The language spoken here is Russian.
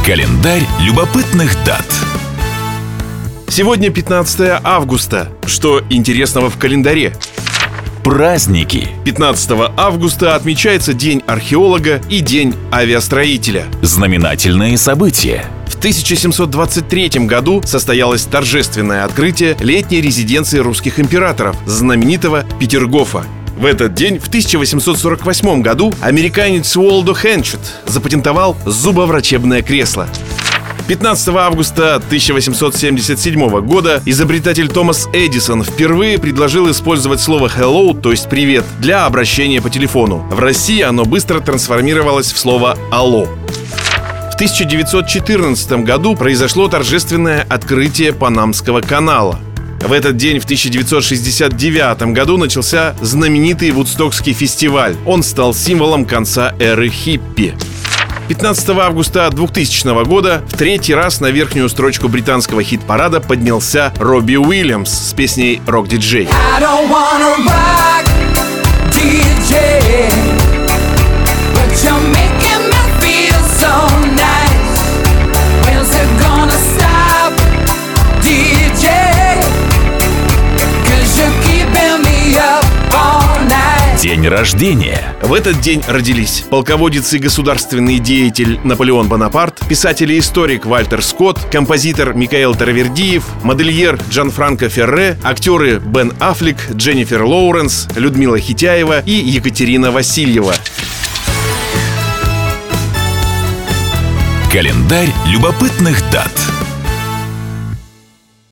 Календарь любопытных дат. Сегодня 15 августа. Что интересного в календаре? Праздники. 15 августа отмечается День археолога и День авиастроителя. Знаменательные события. В 1723 году состоялось торжественное открытие летней резиденции русских императоров, знаменитого Петергофа. В этот день, в 1848 году, американец Уолдо Хеншет запатентовал зубоврачебное кресло. 15 августа 1877 года изобретатель Томас Эдисон впервые предложил использовать слово «hello», то есть «привет», для обращения по телефону. В России оно быстро трансформировалось в слово «алло». В 1914 году произошло торжественное открытие Панамского канала. В этот день, в 1969 году, начался знаменитый Вудстокский фестиваль. Он стал символом конца эры хиппи. 15 августа 2000 года в третий раз на верхнюю строчку британского хит-парада поднялся Робби Уильямс с песней «Рок-диджей». День рождения. В этот день родились полководец и государственный деятель Наполеон Бонапарт, писатель и историк Вальтер Скотт, композитор Микаэл Таравердиев, модельер Джанфранко Ферре, актеры Бен Аффлек, Дженнифер Лоуренс, Людмила Хитяева и Екатерина Васильева. Календарь любопытных дат.